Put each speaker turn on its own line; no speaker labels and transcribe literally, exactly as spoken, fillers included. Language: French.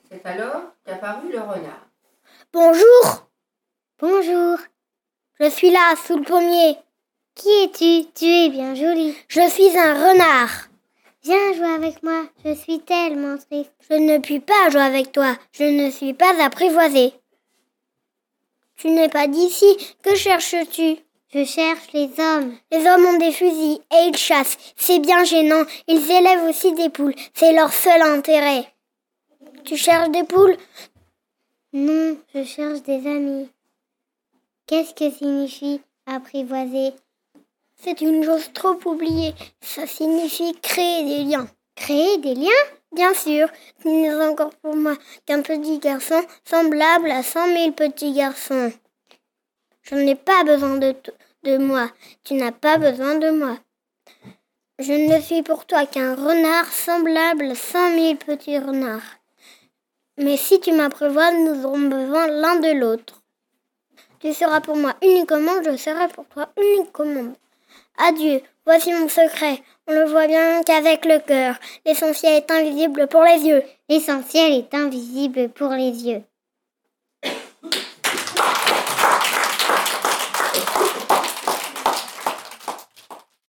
C'est alors qu'apparut le renard.
Bonjour. Bonjour. Je suis là, sous le pommier.
Qui es-tu? Tu es bien jolie.
Je suis un renard.
Viens jouer avec moi, je suis tellement triste.
Je ne puis pas jouer avec toi, je ne suis pas apprivoisée. Tu n'es pas d'ici, que cherches-tu?
Je cherche les hommes.
Les hommes ont des fusils et ils chassent, c'est bien gênant. Ils élèvent aussi des poules, c'est leur seul intérêt. Tu cherches des poules?
Non, je cherche des amis. Qu'est-ce que signifie apprivoiser?
C'est une chose trop oubliée. Ça signifie créer des liens.
Créer des liens?
Bien sûr, tu n'es encore pour moi qu'un petit garçon semblable à cent mille petits garçons. Je n'ai pas besoin de, t- de moi. Tu n'as pas besoin de moi. Je ne suis pour toi qu'un renard semblable à cent mille petits renards. Mais si tu m'apprivoises, nous aurons besoin l'un de l'autre. Tu seras pour moi uniquement, je serai pour toi uniquement. Adieu, voici mon secret. On le voit bien qu'avec le cœur. L'essentiel est invisible pour les yeux.
L'essentiel est invisible pour les yeux.